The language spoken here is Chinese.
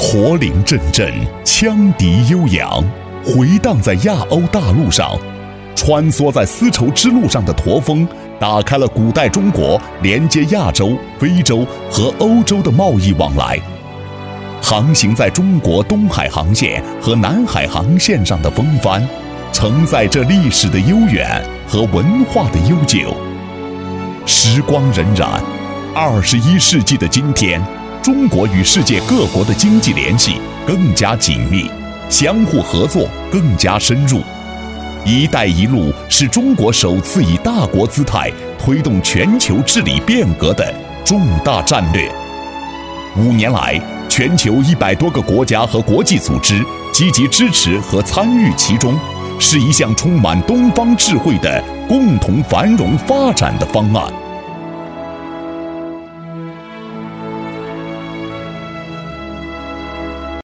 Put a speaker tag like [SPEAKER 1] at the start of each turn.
[SPEAKER 1] 火岭阵阵，羌笛悠扬，回荡在亚欧大陆上。穿梭在丝绸之路上的驼峰，打开了古代中国连接亚洲、非洲和欧洲的贸易往来。航行在中国东海航线和南海航线上的风帆，承载着历史的悠远和文化的悠久。时光荏苒，21世纪的今天，中国与世界各国的经济联系更加紧密，相互合作更加深入。“一带一路”是中国首次以大国姿态推动全球治理变革的重大战略。5年来，全球100多个国家和国际组织积极支持和参与其中，是一项充满东方智慧的共同繁荣发展的方案。